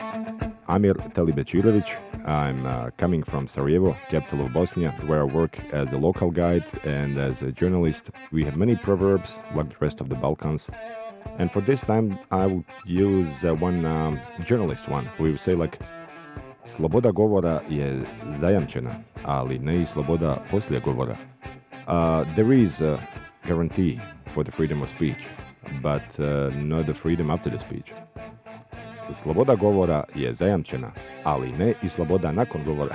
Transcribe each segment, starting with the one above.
Amir Telibecirovic. I'm coming from Sarajevo, capital of Bosnia, where I work as a local guide and as a journalist. We have many proverbs, like the rest of the Balkans. And for this time, I will use one journalist one. We will say like, sloboda govora je zajamčena, ali ne I sloboda poslije govora. There is a guarantee for the freedom of speech, but not the freedom after the speech. Sloboda govora je zajamčena, ali ne I sloboda nakon govora.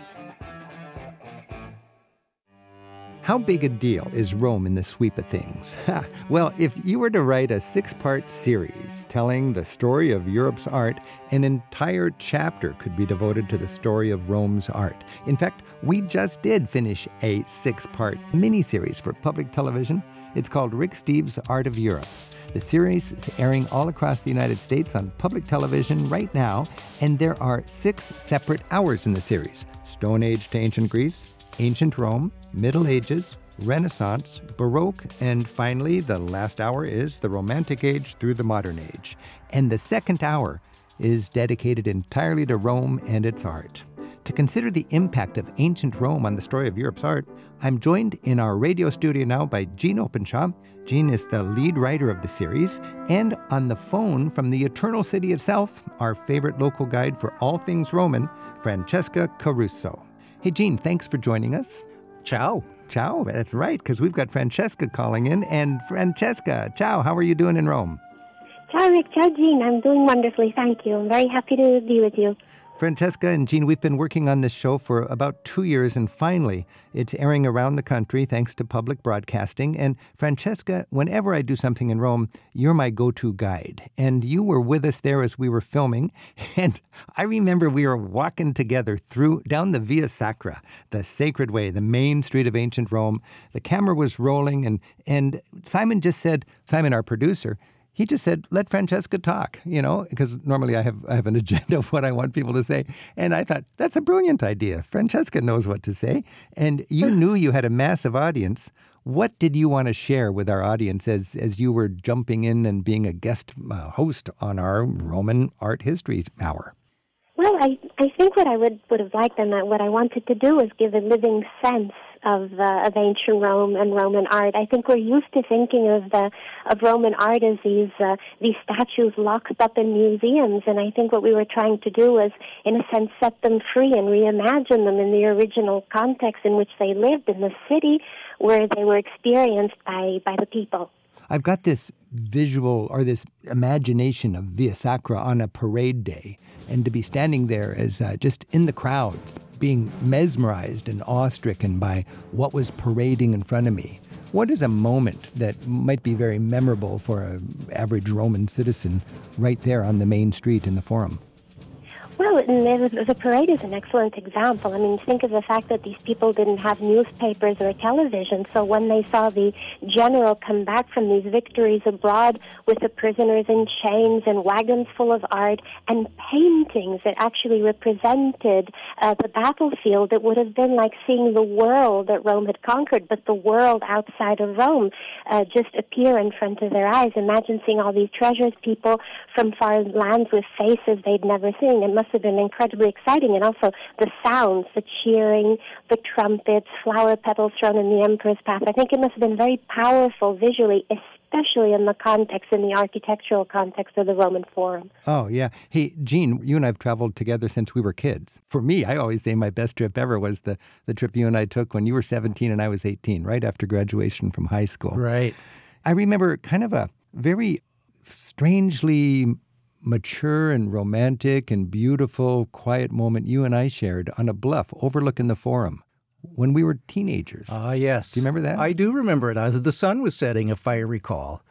How big a deal is Rome in the sweep of things? Well, if you were to write a 6-part series telling the story of Europe's art, an entire chapter could be devoted to the story of Rome's art. In fact, we just did finish a 6-part miniseries for public television. It's called Rick Steves' Art of Europe. The series is airing all across the United States on public television right now, and there are 6 separate hours in the series: Stone Age to Ancient Greece, Ancient Rome, Middle Ages, Renaissance, Baroque, and finally, the last hour is the Romantic Age through the Modern Age. And the second hour is dedicated entirely to Rome and its art. To consider the impact of ancient Rome on the story of Europe's art, I'm joined in our radio studio now by Jean Openshaw. Jean is the lead writer of the series, and on the phone from the Eternal City itself, our favorite local guide for all things Roman, Francesca Caruso. Hey, Jean, thanks for joining us. Ciao. Ciao, that's right, because we've got Francesca calling in. And Francesca, ciao, how are you doing in Rome? Ciao, Rick. Ciao, Jean. I'm doing wonderfully, thank you. I'm very happy to be with you. Francesca and Jean, we've been working on this show for about 2 years, and finally, it's airing around the country thanks to public broadcasting. And Francesca, whenever I do something in Rome, you're my go-to guide. And you were with us there as we were filming. And I remember we were walking together down the Via Sacra, the sacred way, the main street of ancient Rome. The camera was rolling, and Simon just said, Simon, our producer, he just said, let Francesca talk, because normally I have an agenda of what I want people to say. And I thought, that's a brilliant idea. Francesca knows what to say. And you knew you had a massive audience. What did you want to share with our audience as you were jumping in and being a guest host on our Roman Art History Hour? Well, I think what I would have liked and what I wanted to do was give a living sense of ancient Rome and Roman art. I think we're used to thinking of Roman art as these statues locked up in museums, and I think what we were trying to do was, in a sense, set them free and reimagine them in the original context in which they lived, in the city where they were experienced by the people. I've got this visual or this imagination of Via Sacra on a parade day, and to be standing there as just in the crowds, being mesmerized and awestricken by what was parading in front of me. What is a moment that might be very memorable for an average Roman citizen right there on the main street in the Forum? Well, the parade is an excellent example. I mean, think of the fact that these people didn't have newspapers or television, so when they saw the general come back from these victories abroad with the prisoners in chains and wagons full of art and paintings that actually represented the battlefield, it would have been like seeing the world that Rome had conquered, but the world outside of Rome just appear in front of their eyes. Imagine seeing all these treasures, people from far lands with faces they'd never seen. It must have been incredibly exciting, and also the sounds, the cheering, the trumpets, flower petals thrown in the emperor's path. I think it must have been very powerful visually, especially in the context, in the architectural context of the Roman Forum. Oh, yeah. Hey, Jean, you and I have traveled together since we were kids. For me, I always say my best trip ever was the trip you and I took when you were 17 and I was 18, right after graduation from high school. Right. I remember kind of a very strangely mature and romantic and beautiful, quiet moment you and I shared on a bluff overlooking the Forum when we were teenagers. Ah, yes. Do you remember that? I do remember it. The sun was setting, if I recall.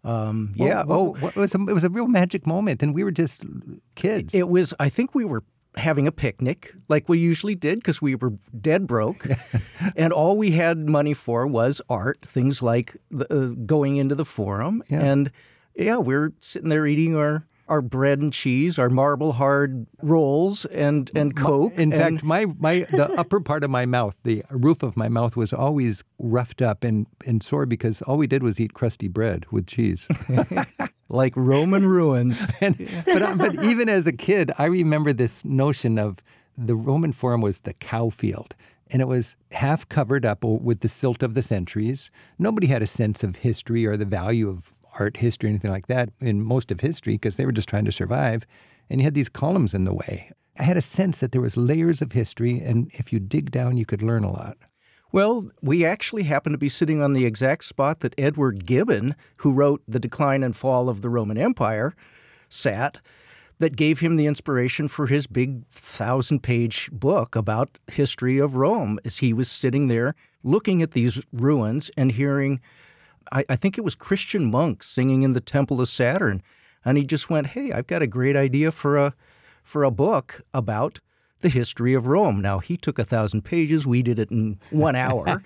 It was a real magic moment, and we were just kids. It was, I think we were having a picnic like we usually did because we were dead broke. And all we had money for was art, things like going into the Forum. Yeah. And we're sitting there eating our bread and cheese, our marble hard rolls and Coke. In fact, the upper part of my mouth, the roof of my mouth was always roughed up and sore because all we did was eat crusty bread with cheese. like Roman ruins. But even as a kid, I remember this notion of the Roman Forum was the cow field. And it was half covered up with the silt of the centuries. Nobody had a sense of history or the value of art history or anything like that in most of history because they were just trying to survive. And you had these columns in the way. I had a sense that there was layers of history, and if you dig down, you could learn a lot. Well, we actually happen to be sitting on the exact spot that Edward Gibbon, who wrote The Decline and Fall of the Roman Empire, sat, that gave him the inspiration for his big 1,000-page book about history of Rome, as he was sitting there looking at these ruins and hearing, I think it was Christian monks singing in the Temple of Saturn. And he just went, hey, I've got a great idea for a book about the history of Rome. Now, he took 1,000 pages. We did it in 1 hour.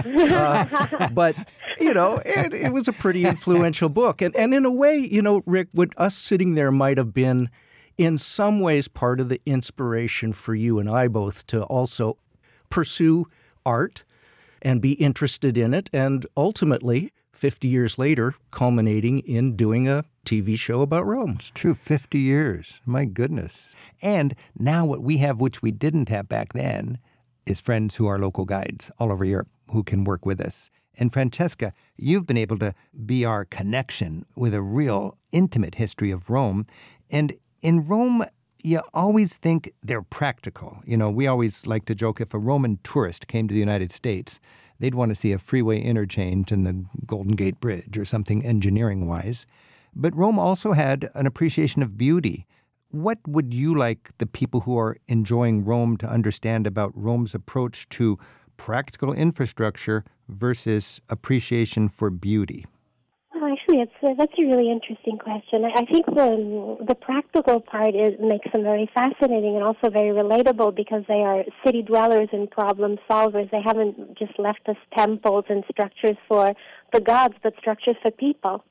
But, and it was a pretty influential book. And in a way, Rick, what us sitting there might have been in some ways part of the inspiration for you and I both to also pursue art and be interested in it. And ultimately, 50 years later, culminating in doing a TV show about Rome. It's true, 50 years. My goodness. And now what we have, which we didn't have back then, is friends who are local guides all over Europe who can work with us. And Francesca, you've been able to be our connection with a real intimate history of Rome. And in Rome, you always think they're practical. We always like to joke if a Roman tourist came to the United States, they'd want to see a freeway interchange and the Golden Gate Bridge or something engineering-wise. But Rome also had an appreciation of beauty. What would you like the people who are enjoying Rome to understand about Rome's approach to practical infrastructure versus appreciation for beauty? Well, actually, that's a really interesting question. I think the practical part makes them very fascinating and also very relatable because they are city dwellers and problem solvers. They haven't just left us temples and structures for the gods, but structures for people.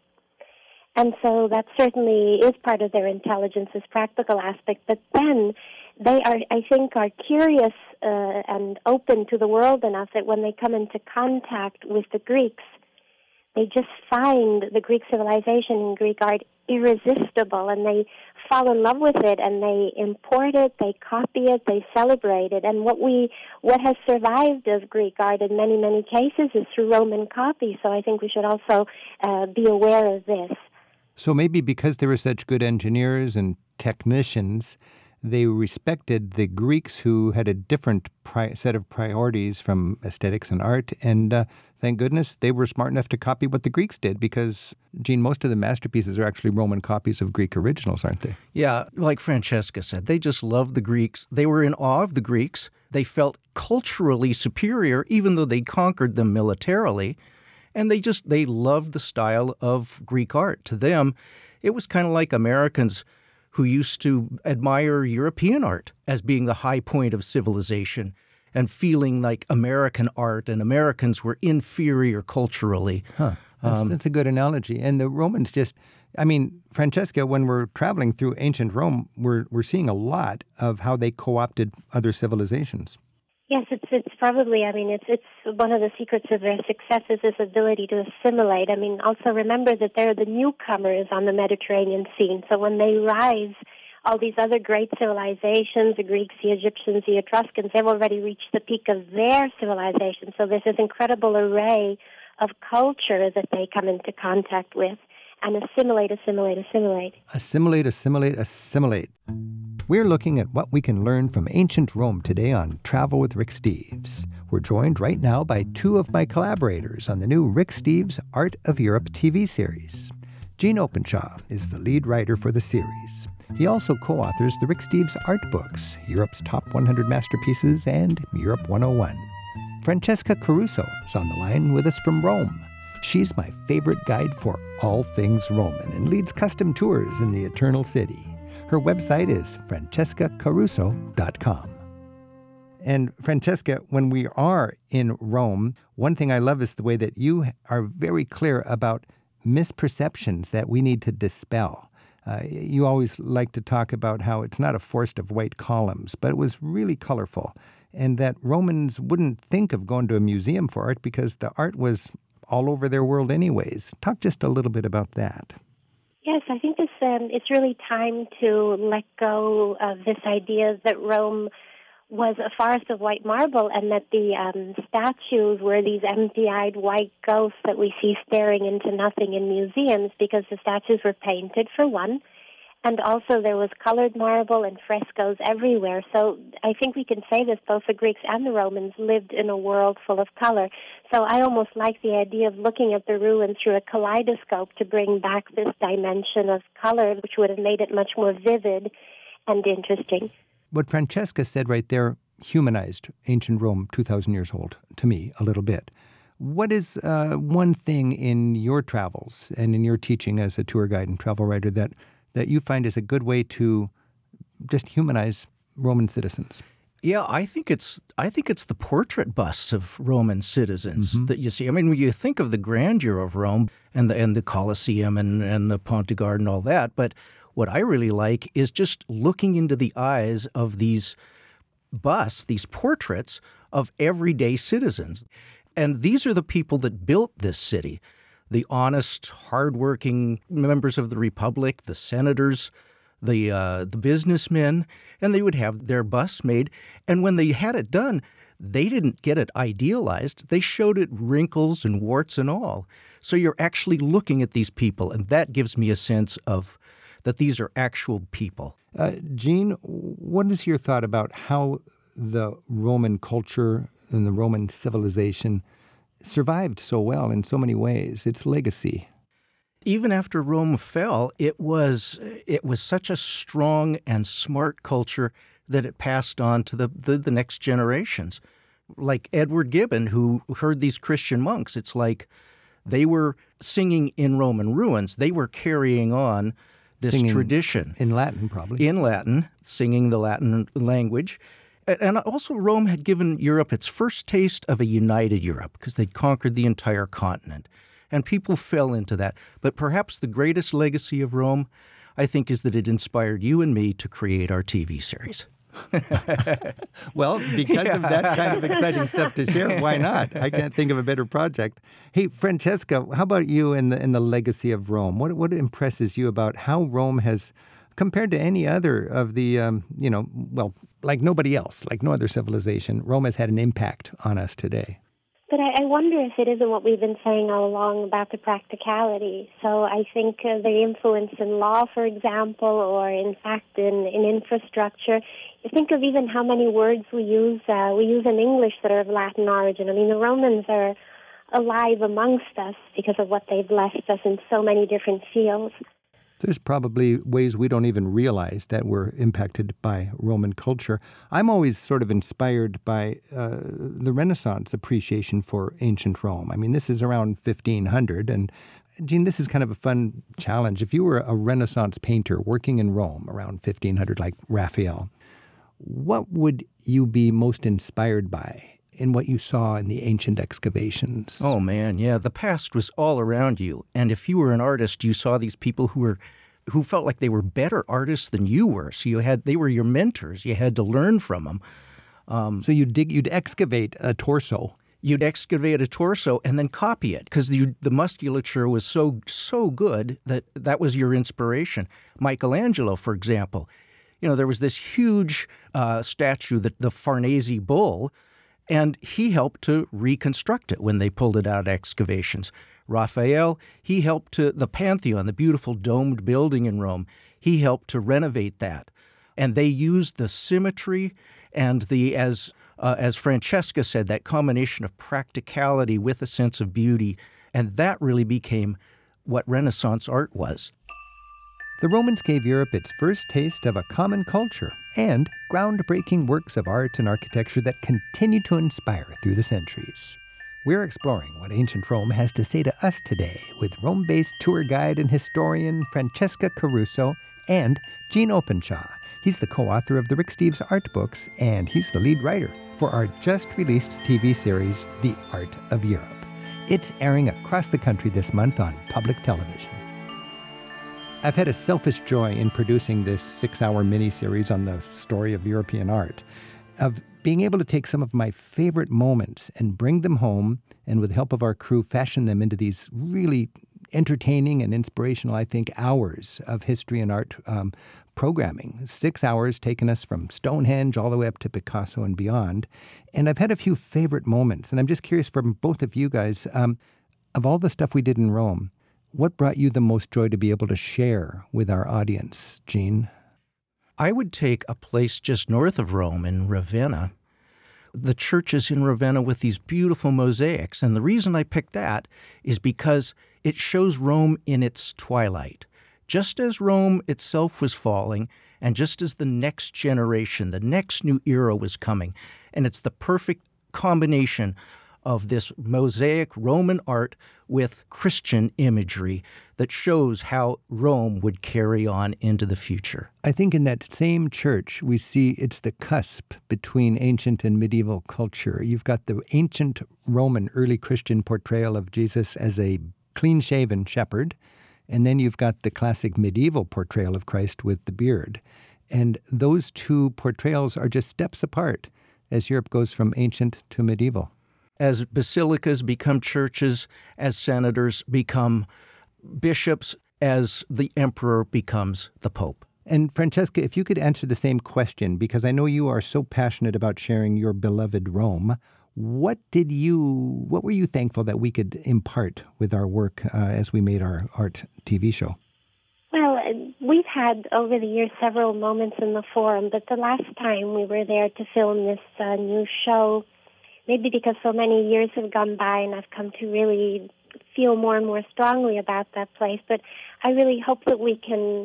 And so that certainly is part of their intelligence, this practical aspect. But then they are curious and open to the world enough that when they come into contact with the Greeks, they just find the Greek civilization and Greek art irresistible, and they fall in love with it, and they import it, they copy it, they celebrate it. And what has survived of Greek art in many, many cases is through Roman copy. So I think we should also be aware of this. So maybe because they were such good engineers and technicians, they respected the Greeks who had a different set of priorities from aesthetics and art. And thank goodness they were smart enough to copy what the Greeks did because, Gene, most of the masterpieces are actually Roman copies of Greek originals, aren't they? Yeah, like Francesca said, they just loved the Greeks. They were in awe of the Greeks. They felt culturally superior, even though they conquered them militarily. And they loved the style of Greek art. To them, it was kind of like Americans who used to admire European art as being the high point of civilization and feeling like American art and Americans were inferior culturally. That's a good analogy. And the Romans Francesca, when we're traveling through ancient Rome, we're seeing a lot of how they co-opted other civilizations. Yes, it's probably, it's one of the secrets of their success is this ability to assimilate. Also remember that they're the newcomers on the Mediterranean scene. So when they rise, all these other great civilizations, the Greeks, the Egyptians, the Etruscans, they've already reached the peak of their civilization. So there's this incredible array of culture that they come into contact with and assimilate. Assimilate. We're looking at what we can learn from ancient Rome today on Travel with Rick Steves. We're joined right now by two of my collaborators on the new Rick Steves Art of Europe TV series. Gene Openshaw is the lead writer for the series. He also co-authors the Rick Steves art books, Europe's Top 100 Masterpieces and Europe 101. Francesca Caruso is on the line with us from Rome. She's my favorite guide for all things Roman and leads custom tours in the Eternal City. Her website is francescacaruso.com. And Francesca, when we are in Rome, one thing I love is the way that you are very clear about misperceptions that we need to dispel. You always like to talk about how it's not a forest of white columns, but it was really colorful, and that Romans wouldn't think of going to a museum for art because the art was all over their world anyways. Talk just a little bit about that. Yes, I think it's really time to let go of this idea that Rome was a forest of white marble and that the statues were these empty-eyed white ghosts that we see staring into nothing in museums, because the statues were painted, for one, and also there was colored marble and frescoes everywhere. So I think we can say this, both the Greeks and the Romans lived in a world full of color. So I almost like the idea of looking at the ruins through a kaleidoscope to bring back this dimension of color, which would have made it much more vivid and interesting. What Francesca said right there humanized ancient Rome, 2,000 years old, to me, a little bit. What is one thing in your travels and in your teaching as a tour guide and travel writer that you find is a good way to just humanize Roman citizens? Yeah, I think it's the portrait busts of Roman citizens that you see. I mean, when you think of the grandeur of Rome and the Colosseum and the Pont du Gard and all that, but what I really like is just looking into the eyes of these busts, these portraits of everyday citizens. And these are the people that built this city. The honest, hardworking members of the Republic, the senators, the businessmen, and they would have their busts made. And when they had it done, they didn't get it idealized. They showed it wrinkles and warts and all. So you're actually looking at these people, and that gives me a sense of that these are actual people. Gene, what is your thought about how the Roman culture and the Roman civilization survived so well in so many ways, its legacy? Even after Rome fell, it was such a strong and smart culture that it passed on to the next generations. Like Edward Gibbon, who heard these Christian monks, it's like they were singing in Roman ruins. They were carrying on this tradition. In Latin, probably. In Latin, singing the Latin language. And also Rome had given Europe its first taste of a united Europe because they'd conquered the entire continent. And people fell into that. But perhaps the greatest legacy of Rome, I think, is that it inspired you and me to create our TV series. Well, because of that kind of exciting stuff to share, why not? I can't think of a better project. Hey, Francesca, how about you in the legacy of Rome? What impresses you about how Rome has, compared to any other of the, like nobody else, like no other civilization, Rome has had an impact on us today? But I wonder if it isn't what we've been saying all along about the practicality. So I think the influence in law, for example, or in fact in infrastructure. You think of even how many words we use in English that are of Latin origin. I mean, the Romans are alive amongst us because of what they've left us in so many different fields. There's probably ways we don't even realize that we're impacted by Roman culture. I'm always sort of inspired by the Renaissance appreciation for ancient Rome. I mean, this is around 1500, and Gene, this is kind of a fun challenge. If you were a Renaissance painter working in Rome around 1500, like Raphael, what would you be most inspired by in what you saw in the ancient excavations? Oh, man, yeah. The past was all around you. And if you were an artist, you saw these people who felt like they were better artists than you were. So they were your mentors. You had to learn from them. So you'd excavate a torso. You'd excavate a torso and then copy it because the musculature was so good that was your inspiration. Michelangelo, for example, there was this huge statue, the Farnese Bull, and he helped to reconstruct it when they pulled it out of excavations. Raphael, he helped the Pantheon, the beautiful domed building in Rome, he helped to renovate that. And they used the symmetry and as Francesca said, that combination of practicality with a sense of beauty, and that really became what Renaissance art was. The Romans gave Europe its first taste of a common culture and groundbreaking works of art and architecture that continue to inspire through the centuries. We're exploring what ancient Rome has to say to us today with Rome-based tour guide and historian Francesca Caruso and Gene Openshaw. He's the co-author of the Rick Steves art books, and he's the lead writer for our just-released TV series, The Art of Europe. It's airing across the country this month on public television. I've had a selfish joy in producing this 6-hour miniseries on the story of European art, of being able to take some of my favorite moments and bring them home, and with the help of our crew, fashion them into these really entertaining and inspirational, I think, hours of history and art programming. 6 hours taking us from Stonehenge all the way up to Picasso and beyond. And I've had a few favorite moments, and I'm just curious from both of you guys, of all the stuff we did in Rome, what brought you the most joy to be able to share with our audience, Gene? I would take a place just north of Rome in Ravenna. The churches in Ravenna with these beautiful mosaics. And the reason I picked that is because it shows Rome in its twilight. Just as Rome itself was falling, and just as the next generation, the next new era was coming. And it's the perfect combination of this mosaic Roman art with Christian imagery that shows how Rome would carry on into the future. I think in that same church, we see it's the cusp between ancient and medieval culture. You've got the ancient Roman early Christian portrayal of Jesus as a clean-shaven shepherd, and then you've got the classic medieval portrayal of Christ with the beard. And those two portrayals are just steps apart as Europe goes from ancient to medieval. As basilicas become churches, as senators become bishops, as the emperor becomes the pope. And Francesca, if you could answer the same question, because I know you are so passionate about sharing your beloved Rome, what were you thankful that we could impart with our work as we made our art TV show? Well, we've had over the years several moments in the Forum, but the last time we were there to film this new show, maybe because so many years have gone by and I've come to really feel more and more strongly about that place. But I really hope that we can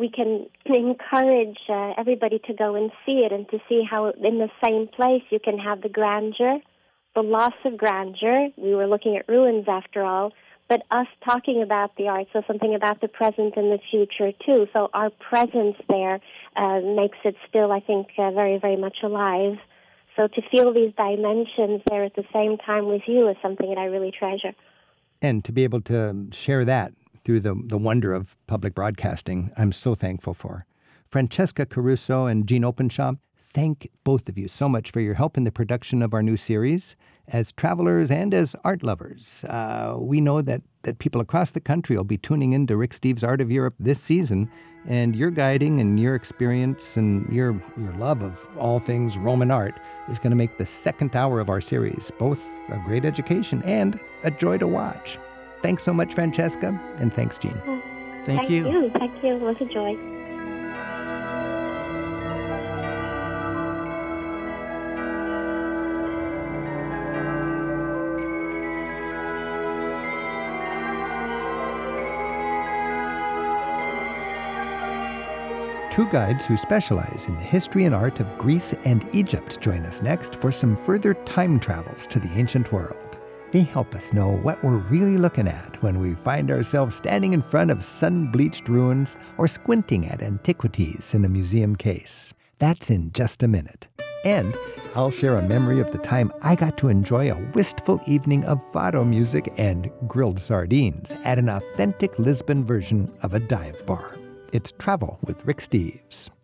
encourage everybody to go and see it and to see how in the same place you can have the grandeur, the loss of grandeur. We were looking at ruins after all, but us talking about the art, so something about the present and the future too. So our presence there makes it still, I think, very, very much alive. So to feel these dimensions there at the same time with you is something that I really treasure. And to be able to share that through the wonder of public broadcasting, I'm so thankful for. Francesca Caruso and Gene Openshaw, thank both of you so much for your help in the production of our new series. As travelers and as art lovers, we know that people across the country will be tuning in to Rick Steves' Art of Europe this season, and your guiding and your experience and your love of all things Roman art is going to make the second hour of our series both a great education and a joy to watch. Thanks so much, Francesca, and thanks, Gene. Thank you. Thank you. It was a joy. Two guides who specialize in the history and art of Greece and Egypt join us next for some further time travels to the ancient world. They help us know what we're really looking at when we find ourselves standing in front of sun-bleached ruins or squinting at antiquities in a museum case. That's in just a minute. And I'll share a memory of the time I got to enjoy a wistful evening of fado music and grilled sardines at an authentic Lisbon version of a dive bar. It's Travel with Rick Steves.